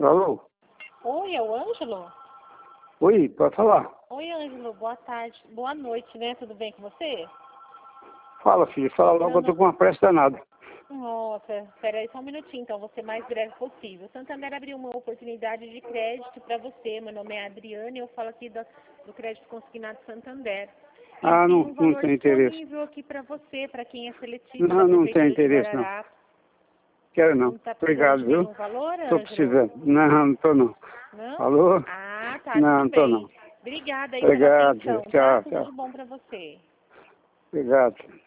Alô? Oi, é o Ângelo? Oi, pode falar. Oi, Ângelo, boa tarde. Boa noite, né? Tudo bem com você? Fala, filho, fala logo, eu tô com uma pressa danada. Nossa, espera aí só um minutinho, então, vou ser mais breve possível. O Santander abriu uma oportunidade de crédito para você. Meu nome é Adriane, eu falo aqui do Crédito Consignado Santander. Ah, Tem não, um não valor tem interesse. disponível aqui para você, para quem é seletivo Não, da não tem Prefeitura de interesse, não. Guararapes. Quero não. Não está precisando Obrigado, de viu? nenhum valor, Tô Ângelo? precisando. Não, não tô não. Não? Alô? Ah, tá, Não, tudo não tô bem. não. Obrigada aí pela Obrigado, atenção, tá? tchau, Tudo de tchau. bom para você. Obrigado.